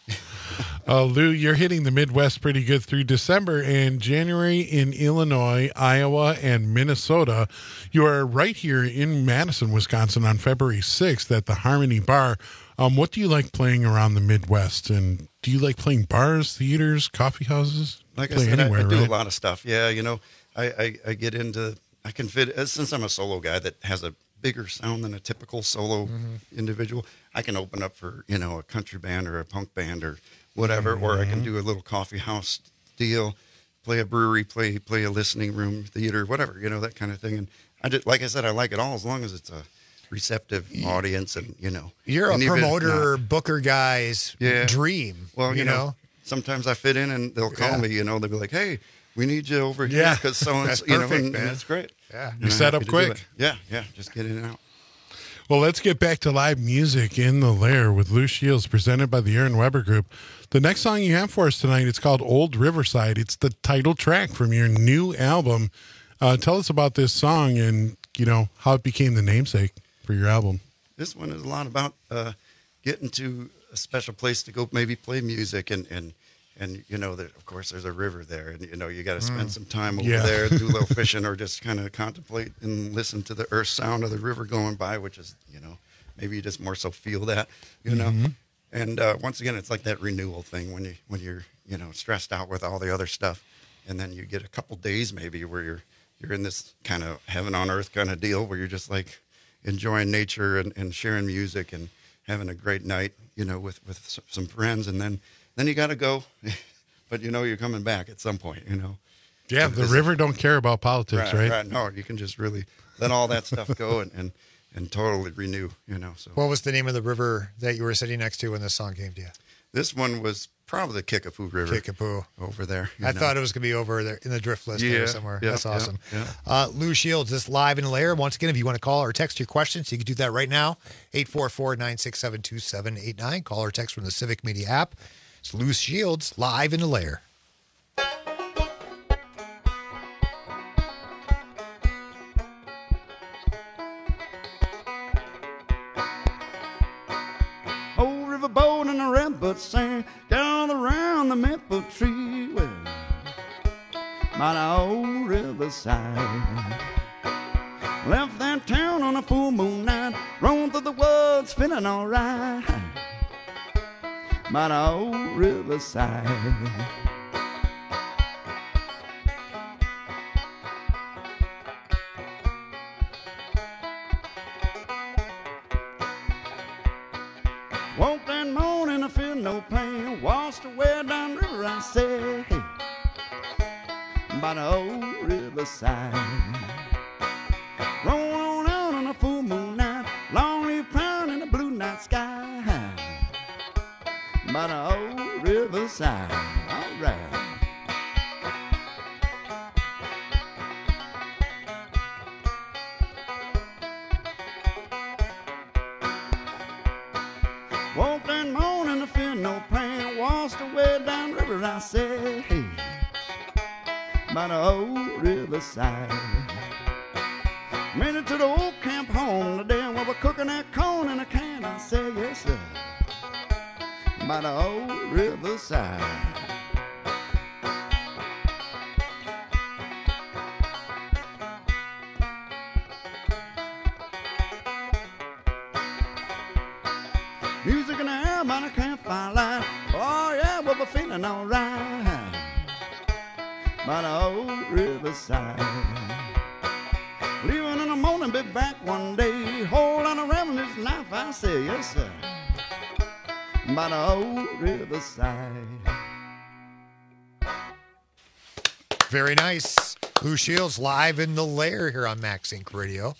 Lou, you're hitting the Midwest pretty good through December and January in Illinois, Iowa, and Minnesota. You are right here in Madison, Wisconsin on February 6th at the Harmony Bar. What do you like playing around the Midwest? And do you like playing bars, theaters, coffee houses? Like Play I said, anywhere, I do right? a lot of stuff. Yeah, I get into, I can fit, since I'm a solo guy that has a bigger sound than a typical solo individual, I can open up for, a country band or a punk band or whatever, or I can do a little coffee house deal, play a brewery, play a listening room, theater, whatever, that kind of thing. And I just, like I said, I like it all as long as it's a receptive audience and, You're and a even promoter, booker guy's dream. Well, you know, sometimes I fit in and they'll call me, they'll be like, hey, we need you over here because someone's, perfect, man. it's great. Yeah. You set up quick. Yeah, just get in and out. Well, let's get back to live music in the Lair with Lou Shields, presented by the Aaron Weber Group. The next song you have for us tonight, it's called Old Riverside. It's the title track from your new album. Tell us about this song and, how it became the namesake for your album. This one is a lot about getting to a special place to go maybe play music and of course there's a river there and you got to spend some time over there, do a little fishing or just kind of contemplate and listen to the earth sound of the river going by, which is maybe you just more so feel that and once again it's like that renewal thing when you're stressed out with all the other stuff and then you get a couple days maybe where you're in this kind of heaven on earth kind of deal where you're just like enjoying nature and sharing music and having a great night with some friends and then you got to go, but you're coming back at some point, Yeah, the river don't care about politics, right? Right. No, you can just really let all that stuff go and totally renew, So What was the name of the river that you were sitting next to when this song came to you? This one was probably the Kickapoo River. Kickapoo. Over there. I thought it was going to be over there in the drift list there somewhere. Yeah, That's awesome. Yeah. Lou Shields, this live in the Lair. Once again, if you want to call or text your questions, you can do that right now. 844-967-2789. Call or text from the Civic Media app. It's Lou Shields, live in the Lair. Old riverboat and a redbud sand down around the maple tree. Well, by the old riverside. Left that town on a full moon night, roamed through the woods it's feeling alright by the old riverside. Woke that morning, I feel no pain. Washed away down the river, I say, hey, by the old riverside. Roll on out on a full moon night, long leaf crown in the blue night sky, by the old riverside. All right. Woke that morning, I feel no pain. Washed away down the river, I say, hey, by the old riverside. Made it to the old camp home today, where we're cooking that corn in a can. I say, yes, sir, by the old riverside. Music in the air by the campfire light. Oh yeah, we'll be feeling alright by the old riverside. Leaving in the morning, be back one day. Hold on around this life, I say, yes sir, by the old riverside. Very nice. Lou Shields live in the lair here on Max Inc. Radio.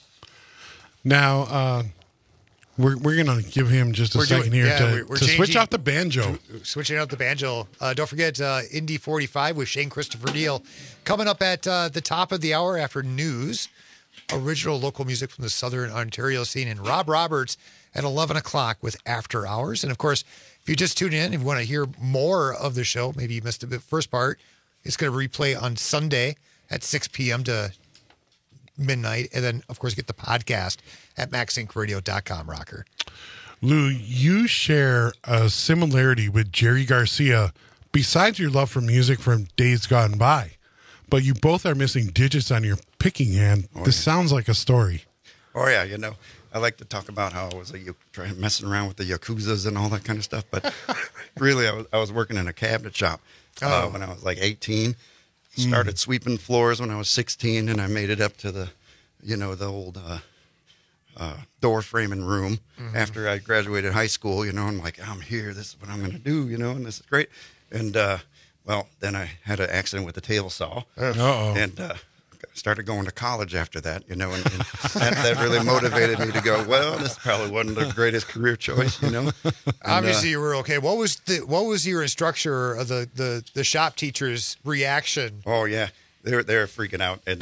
Now, we're going to give him just a second here to switch off the banjo. Switching out the banjo. Don't forget Indy 45 with Shane Christopher Neal coming up at the top of the hour after news. Original local music from the Southern Ontario scene. And Rob Roberts at 11 o'clock with After Hours. And, of course, if you just tune in, if you want to hear more of the show, maybe you missed the first part, it's going to replay on Sunday at 6 p.m. to midnight. And then, of course, get the podcast at maxincradio.com, Rocker. Lou, you share a similarity with Jerry Garcia besides your love for music from days gone by. But you both are missing digits on your picking hand. This sounds like a story. Oh, yeah. You know, I like to talk about how I was messing around with the Yakuzas and all that kind of stuff. But really, I was working in a cabinet shop when I was like 18. Started sweeping floors when I was 16, and I made it up to the old door framing room after I graduated high school. You know, I'm like, I'm here. This is what I'm going to do, you know, and this is great. And, well, then I had an accident with a table saw. And started going to college after that, you know, and that really motivated me to go, well, this probably wasn't the greatest career choice, you know. And, obviously, you were okay. What was your instructor, the shop teacher's reaction? Oh, yeah. They were freaking out, and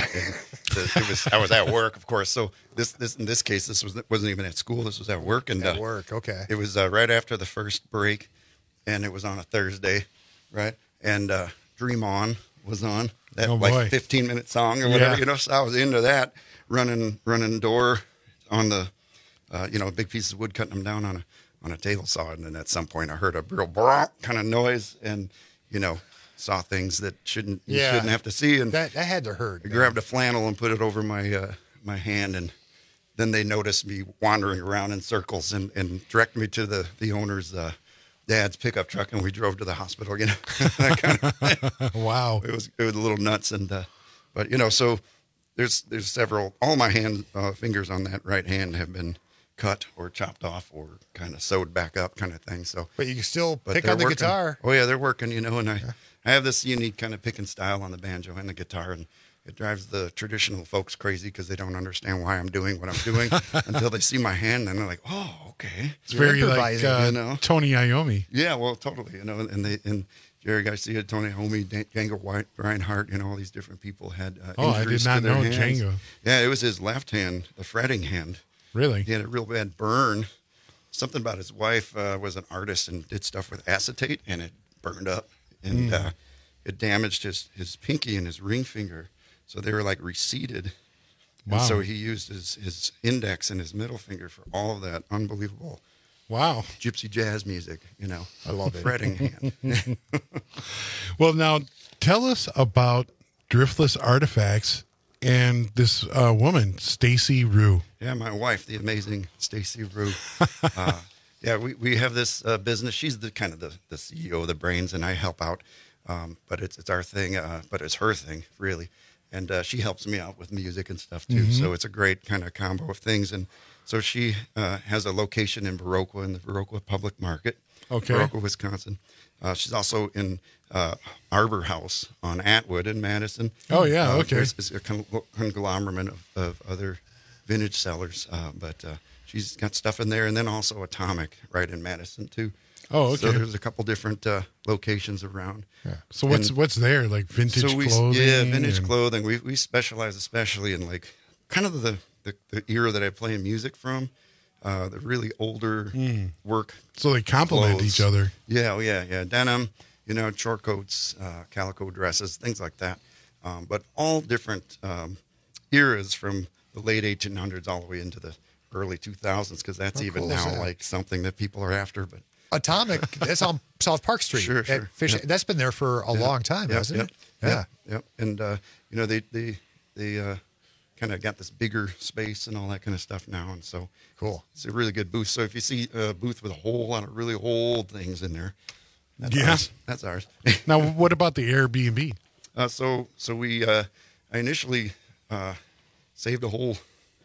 I was at work, of course. So in this case, this wasn't even at school. This was at work, and at work. Okay. It was right after the first break, and it was on a Thursday, right? And Dream On was on that 15-minute song or whatever, you know. So I was into that, running door on the, big pieces of wood, cutting them down on a table saw, and then at some point I heard a real kind of noise, and saw things that you shouldn't have to see, and that had to hurt. I grabbed a flannel and put it over my hand, and then they noticed me wandering around in circles and directed me to the owner's dad's pickup truck, and we drove to the hospital. You know, that kind of wow. It was a little nuts, and but so there's several. All my fingers on that right hand have been cut or chopped off or kind of sewed back up, kind of thing. So, but you can still pick on the guitar. Oh yeah, they're working. And I have this unique kind of picking style on the banjo and the guitar, and it drives the traditional folks crazy because they don't understand why I'm doing what I'm doing until they see my hand, and they're like, "Oh, okay." It's very like Tony Iommi. Yeah, well, totally. And Jerry Garcia, Tony Iommi, Django Reinhardt, all these different people had injuries I did not know hands. Django. Yeah, it was his left hand, the fretting hand. Really? He had a real bad burn. Something about his wife was an artist and did stuff with acetate, and it burned up, and it damaged his pinky and his ring finger. So they were like receded. Wow. And so he used his index and his middle finger for all of that unbelievable gypsy jazz music, I love it. Fretting hand. Well, now tell us about Driftless Artifacts and this woman, Stacy Rue. Yeah, my wife, the amazing Stacy Rue. Yeah, we have this business. She's the kind of the CEO of the brains, and I help out. But it's our thing, but it's her thing, really. And she helps me out with music and stuff, too. So it's a great kind of combo of things. And so she has a location in Viroqua, in the Viroqua Public Market, Viroqua, Wisconsin. She's also in Arbor House on Atwood in Madison. Oh, yeah, okay. It's a conglomerate of other vintage sellers, but she's got stuff in there. And then also Atomic right in Madison, too. Oh, okay. So there's a couple different locations around. Yeah. So what's there, like vintage clothing? Yeah, vintage clothing. We specialize especially in like kind of the era that I play music from, the really older work. So they complement clothes. each other. Yeah. Denim, short coats, calico dresses, things like that. But all different eras from the late 1800s all the way into the early 2000s, because that's even now like something that people are after. But Atomic, that's on South Park Street. Sure. Yep. That's been there for a long time, hasn't it? Yeah. And, they kind of got this bigger space and all that kind of stuff now. And so cool. It's a really good booth. So if you see a booth with a whole lot of really old things in there, that's ours. Now, what about the Airbnb? So I initially saved a whole,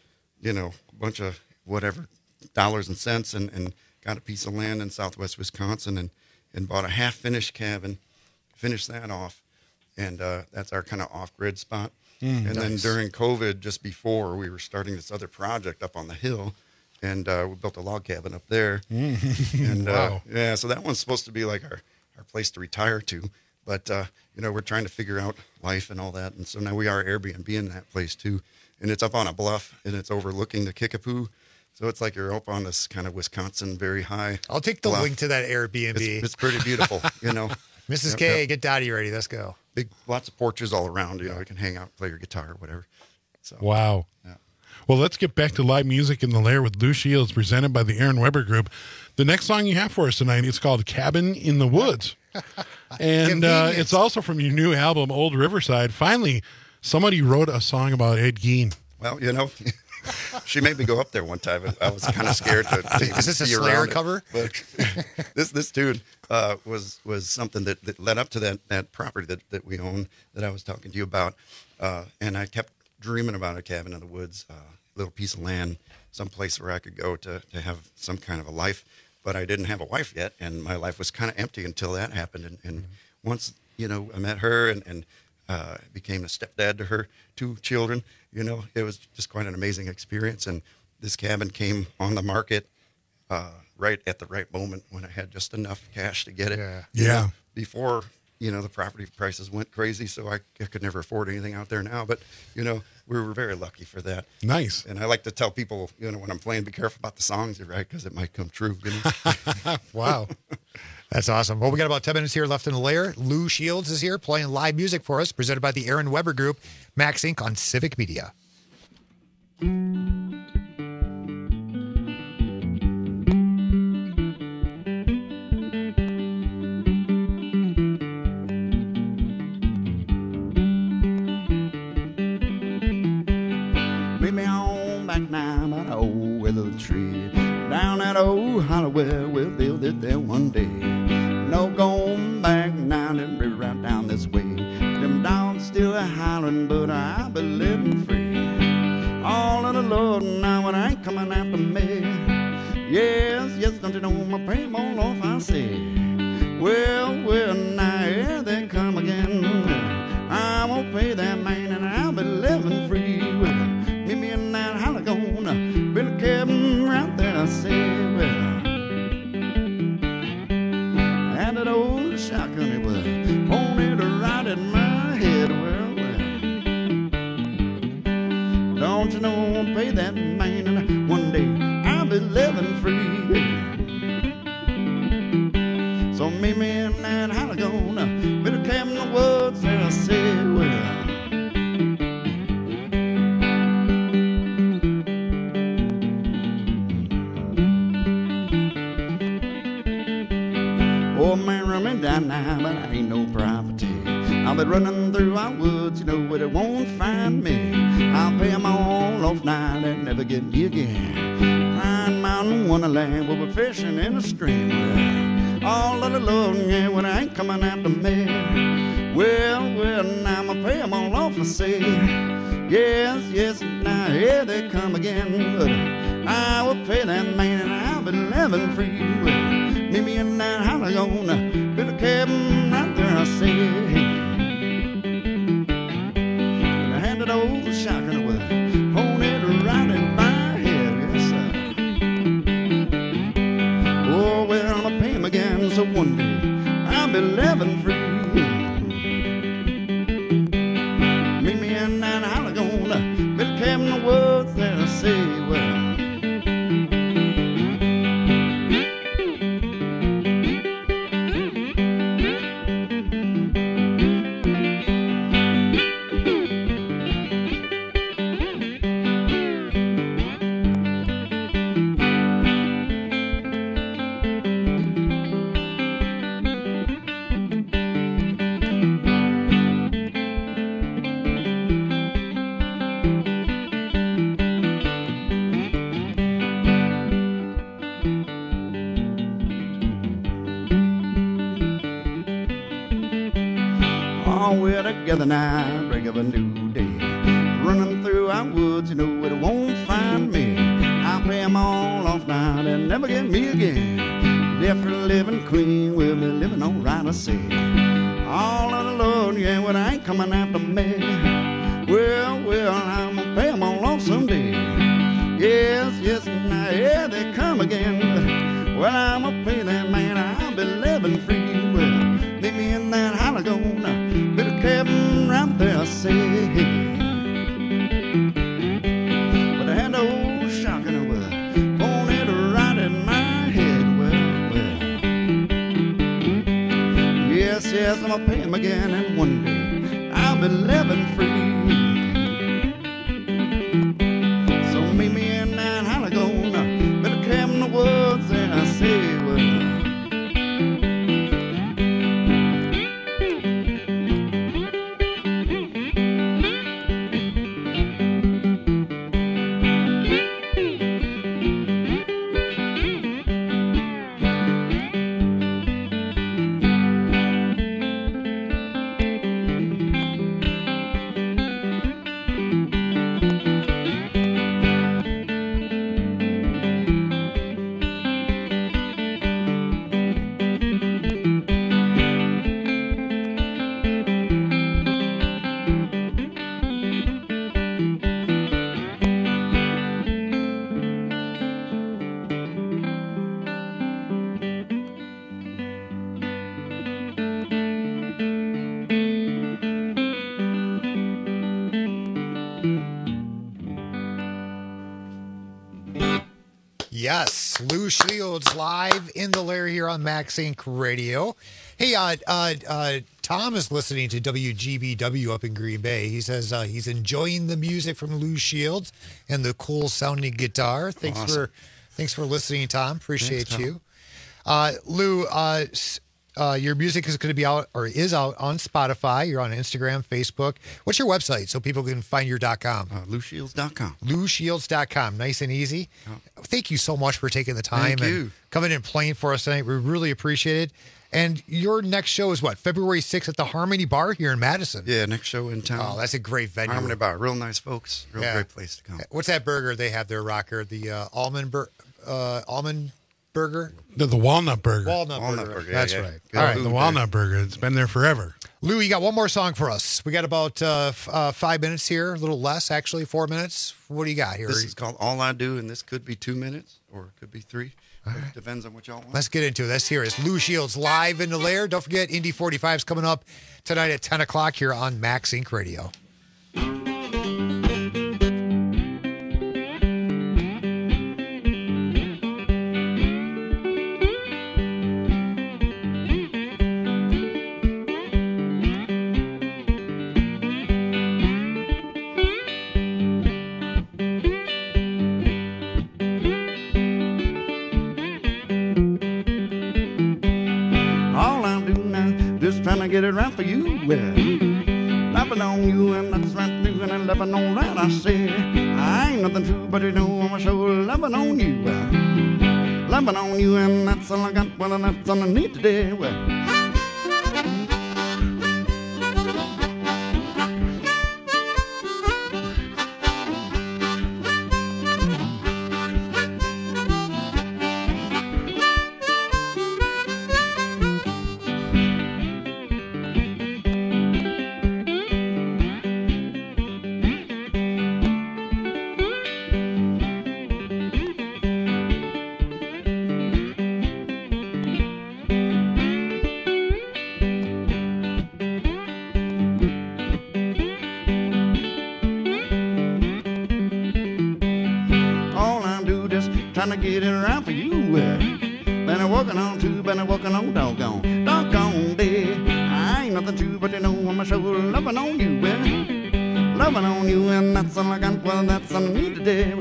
bunch of whatever dollars and cents and got a piece of land in southwest Wisconsin and bought a half-finished cabin, finished that off, and that's our kind of off-grid spot. And then during COVID, just before, we were starting this other project up on the hill, and we built a log cabin up there. And wow. So that one's supposed to be like our place to retire to, but we're trying to figure out life and all that, and so now we are Airbnb in that place too, and it's up on a bluff, and it's overlooking the Kickapoo. So it's like you're up on this kind of Wisconsin, very high. I'll take the link to that Airbnb. It's pretty beautiful, Mrs. K, get Dottie ready. Let's go. Lots of porches all around. You can hang out, play your guitar, or whatever. So wow. Yeah. Well, let's get back to live music in the Lair with Lou Shields, presented by the Aaron Weber Group. The next song you have for us tonight is called "Cabin in the Woods," and it's also from your new album, Old Riverside. Finally, somebody wrote a song about Ed Gein. Well, she made me go up there one time. I was kind of scared to Is this a Slayer cover? But this dude was something that led up to that property that we own that I was talking to you about. And I kept dreaming about a cabin in the woods, a little piece of land, someplace where I could go to have some kind of a life. But I didn't have a wife yet, and my life was kind of empty until that happened. And once, I met her and became a stepdad to her 2 children. It was just quite an amazing experience. And this cabin came on the market right at the right moment when I had just enough cash to get it. Yeah. Before, the property prices went crazy, so I could never afford anything out there now. But, we were very lucky for that. Nice. And I like to tell people, when I'm playing, be careful about the songs you write because it might come true. Wow. That's awesome. Well, we got about 10 minutes here left in the Lair. Lou Shields is here playing live music for us, presented by the Aaron Weber Group, Max Inc. on Civic Media. Meet me on back now by the old willow tree. Down that old Hollowell, we'll build it there one day. No going back now, then be right down this way. Them dogs still a-hollering, but I be living free. All of the Lord now, it ain't coming after me. Yes, don't you know my pain won't off, I say. Well, now here they come again. I won't pay that man, and I'll be living free. Well, meet me in that holler, gonna build a cabin right there, I say. Well, and that old shotgun, it was pointed right at my head. Well, don't you know I won't pay that man, and one day I'll be living free. So meet me in that holler, gonna build a cabin in the woods, and I say, well, old man run me down now, but I ain't no property. I'll be running through our woods, where they won't find me. I'll pay them all off now, they'll never get me again. Pine Mountain Wonderland, we'll be fishing in the stream. Well, all of the love, yeah, when I ain't coming after me. Well, now I'ma pay them all off, I say. Yes, now here they come again. But I will pay that man and I'll be living free. Well, meet me in that holler on a bit of cabin right there, I say. And I handed old shotgun with a pony right in my head, yes, sir. Oh, well, I'ma pay him again, so one day I'll be living free. Meet me in that holler on a bit of cabin in the woods there, I say, well. Together now, break of a new day. Running through our woods, you know it won't find me. I'll pay them all off now, they'll never get me again. Different living clean, we'll be living all right, I say. All of the Lord, yeah, when I ain't coming after me. Well, I'm gonna pay them all off someday. Yes, now here they come again. Well, I'm gonna pay that man, I'll be living free. Well, meet me in that holler gonna bit of cabin right there, I say. But I had old shotgun with a pony right in my head. Well, yes, I'm gonna pay him again, and one day I'll be living free. So meet me in that holler gonna bit of cabin in the woods there, I say. Well, Yes, Lou Shields live in the lair here on Max Inc. Radio. Hey, Tom is listening to WGBW up in Green Bay. He says he's enjoying the music from Lou Shields and the cool sounding guitar. Thanks for listening, Tom. Appreciate you. Lou, your music is going to be out or is out on Spotify. You're on Instagram, Facebook. What's your website so people can find your .com? LouShields.com. LouShields.com. Nice and easy. Oh. Thank you so much for taking the time and coming and playing for us tonight. We really appreciate it. And your next show is what? February 6th at the Harmony Bar here in Madison. Yeah, next show in town. Oh, that's a great venue. Harmony Bar. Real nice folks. Great place to come. What's that burger they have there, Rocker? The almond burger? The walnut burger. Walnut burger. That's right. All right, the walnut burger. It's been there forever. Lou, you got one more song for us. We got about 5 minutes here, a little less, actually, 4 minutes. What do you got here? This is called All I Do, and this could be 2 minutes, or it could be 3. Right. It depends on what y'all want. Let's get into it. Let's hear it. It's Lou Shields live in the lair. Don't forget, Indy 45 is coming up tonight at 10 o'clock here on Max Inc. Radio. Trying to get it right for you, well, laughing on you and that's right to do. and I'm loving on that. I say, I ain't nothing true, but you know I'm sure loving on you. Loving on you, and that's all I got. Well, that's all I need today. Trying to get it around for you. Been a working on too, been a working on doggone day. I ain't nothing true, but you know I'm sure loving on you. Loving on you, and that's all I got. Well, that's all I need today.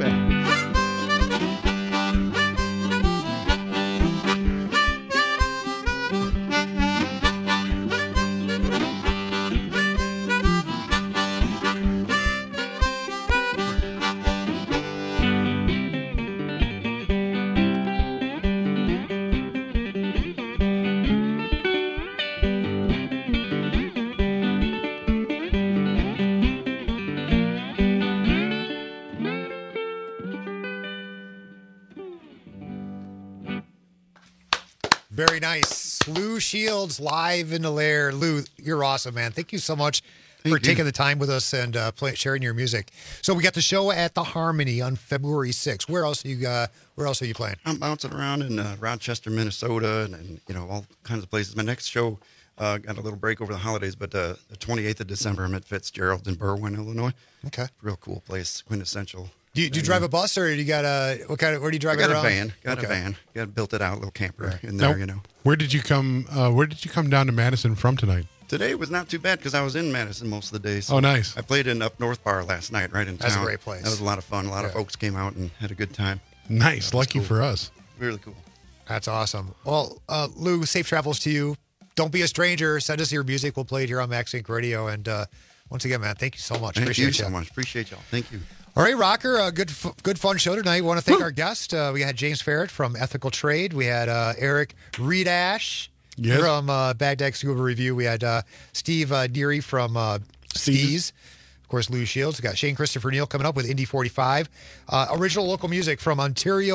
Very nice. Lou Shields live in the lair. Lou, you're awesome, man. Thank you so much for taking the time with us and sharing your music. So we got the show at the Harmony on February 6th. Where else are you playing? I'm bouncing around in Rochester, Minnesota, and you know, all kinds of places. My next show got a little break over the holidays, but the 28th of December, I'm at Fitzgerald's in Berwyn, Illinois. Okay. Real cool place, quintessential. Do you drive a bus, or do you got where do you drive it around? Got a van. Built it out, a little camper in there, you know. Where did you come down to Madison from tonight? Today was not too bad because I was in Madison most of the day. So oh, nice. I played in Up North Bar last night, right in town. That's a great place. That was a lot of fun. A lot of folks came out and had a good time. Nice. Lucky for us. Really cool. That's awesome. Well, Lou, safe travels to you. Don't be a stranger. Send us your music. We'll play it here on Max Inc. Radio. And once again, man, thank you so much. Thank you so much. Appreciate y'all. Thank you. All right, Rocker, good fun show tonight. We want to thank our guest. We had James Ferret from Ethical Trade. We had Eric Reedash from Baghdad Scuba Review. We had Steve Deary from Skis. Of course, Lou Shields. We got Shane Christopher Neal coming up with Indy 45. Original local music from Ontario,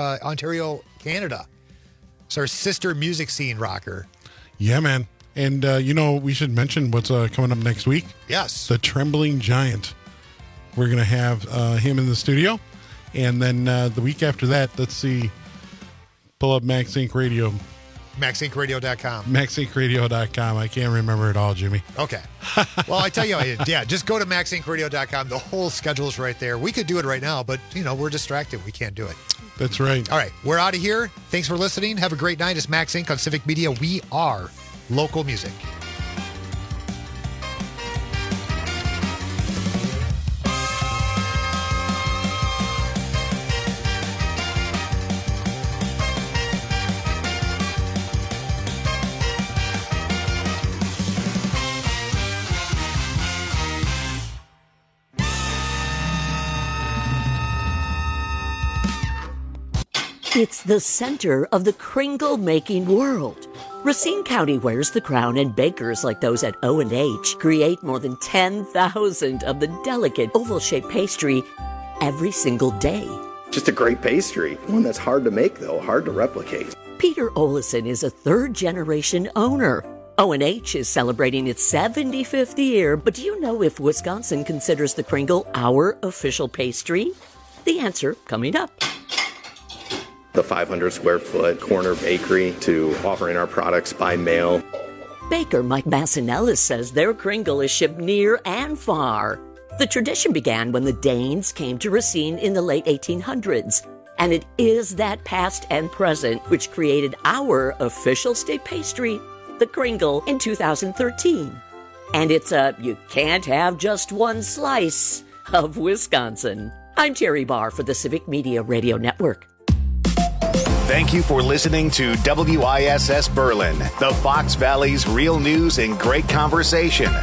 Canada. It's our sister music scene, Rocker. Yeah, man. And, we should mention what's coming up next week. Yes. The Trembling Giant. We're going to have him in the studio. And then the week after that, let's see, pull up Max Inc. Radio. MaxIncRadio.com. MaxIncRadio.com. I can't remember it all, Jimmy. Okay. Well, I tell you, just go to MaxIncRadio.com. The whole schedule is right there. We could do it right now, but, we're distracted. We can't do it. That's right. All right. We're out of here. Thanks for listening. Have a great night. It's Max Inc. on Civic Media. We are local music. It's the center of the Kringle-making world. Racine County wears the crown, and bakers like those at O&H create more than 10,000 of the delicate oval-shaped pastry every single day. Just a great pastry. One that's hard to make, though, hard to replicate. Peter Olison is a third-generation owner. O&H is celebrating its 75th year, but do you know if Wisconsin considers the Kringle our official pastry? The answer coming up. The 500 square foot corner bakery to offering our products by mail. Baker Mike Massinellis says their Kringle is shipped near and far. The tradition began when the Danes came to Racine in the late 1800s, and it is that past and present which created our official state pastry, the Kringle, in 2013. And it's you can't have just one slice of Wisconsin. I'm Terry Barr for the Civic Media Radio Network. Thank you for listening to WISS Berlin, the Fox Valley's real news and great conversation.